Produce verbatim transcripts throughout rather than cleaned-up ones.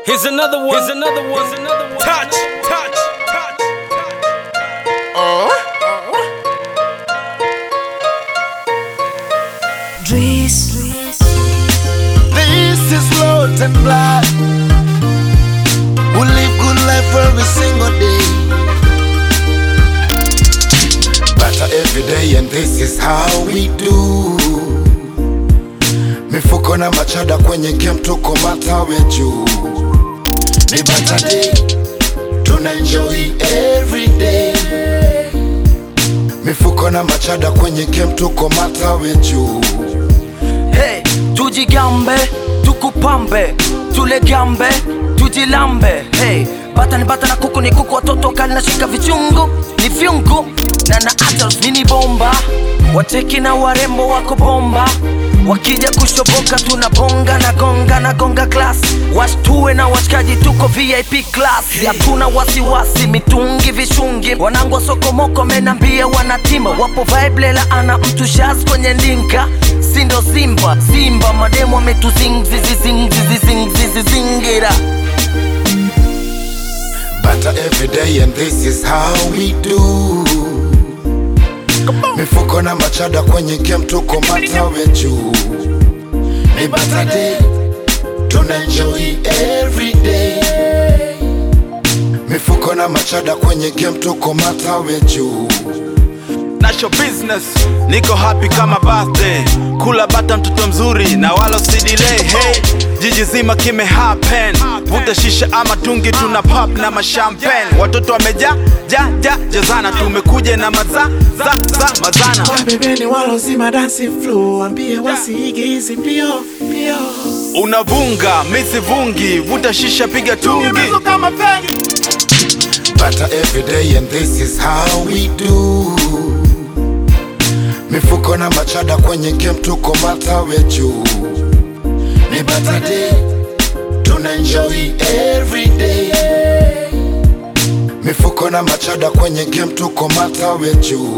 Here's another one. Here's another one. Here's another one. Touch, touch, touch. Oh. Dries. This is Lord and Blood. We live good life every single day, better every day, and this is how we do. Mifuko na machada kwenye game, tuko matawe juu. Ni better day, tuna enjoy every day. Mifuko na machada kwenye game, tuko matawe juu. Hey, tujigambe, tukupambe, tulegambe, tujilambe. Hey, bata ni bata na kuku ni kuku, watoto kali na shika vichungu ni vyungu. Na na adults mini bomba, wateki na warembo wako bomba. Wakija kushoboka tunabonga na gonga na gonga class. Washtue na washikaji tuko V I P class. Hatuna wasiwasi mitungi vishungi. Wanangu wa sokomoko menambia wanatima. Wapo vibe lela ana mtu shaz kwenye ndinka. Sindo simba, simba mademo metu zing zizi zing zizi zing zizi zingira. Better every day, and this is how we do. Mifuko na machada kwenye game, tuko matawe juu. Ni better day, tuna enjoy every day. Mifuko na machada kwenye game, tuko matawe juu. Nasho business, niko happy kama birthday. Kula bata mtoto mzuri na wala si delay. Hey, jiji zima kime happen. Vuta shisha ama tungi, tuna pop na mashampagne. Watoto wameja, ja, ja, jazana. Tumekuja na maza, za, za, mazana. Wabebeni walo zima dancing flow. Ambie wasiige hizi mbio, mbio. Unavunga, misi vungi. Vuta shisha piga tungi. Better every day, and this is how we do. Mifuko na machada kwenye game, tuko matawe juu. Ni better day, tuna enjoy every day. Mifuko na machada kwenye game, tuko matawe juu.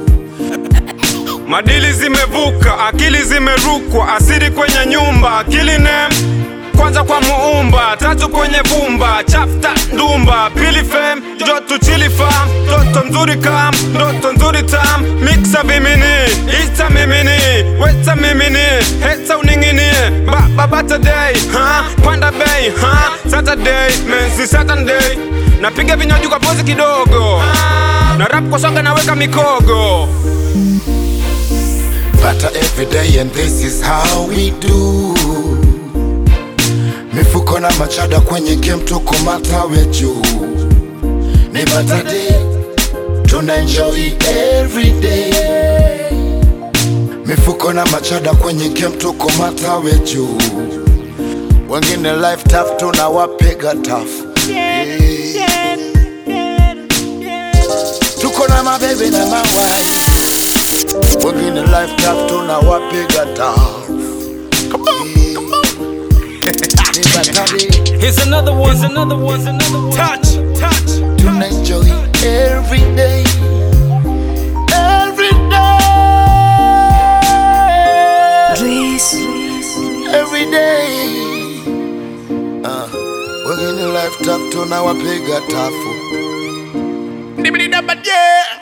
Madili zimevuka, akili zimerukwa, asiri kwenye nyumba, akili nem kwanza kwa muumba, tatu kwenye bumba, chafta ndumba, pili fem, jotu chili fam, toto mzuri kam, ndoto nzuri tam, mixa vimini, ita mimini, weta mimini, heta uningini, ba, ba, bata day, ha, panda bay, ha, Saturday, mensi Saturday, napiga vinywaji kwa pozi kidogo, na rap kwa songa naweka mikogo. Better every day, and this is how we do. Mifuko na machada kwenye game, tuko matawe juu. Ni better day, tuna enjoy every day. Mifuko na machada kwenye game, tuko matawe juu. Wengine life tough, tunawapiga tough. Yeah. Tuko na mababy na mawife. Wengine life tough, tunawapiga tough. Come on, come on. Here's another one. Here's another one. Here's another one. Touch, touch. Tuna enjoy every day, every day, Dries. every day. Uh, we're in life tough, tunawapiga tafu.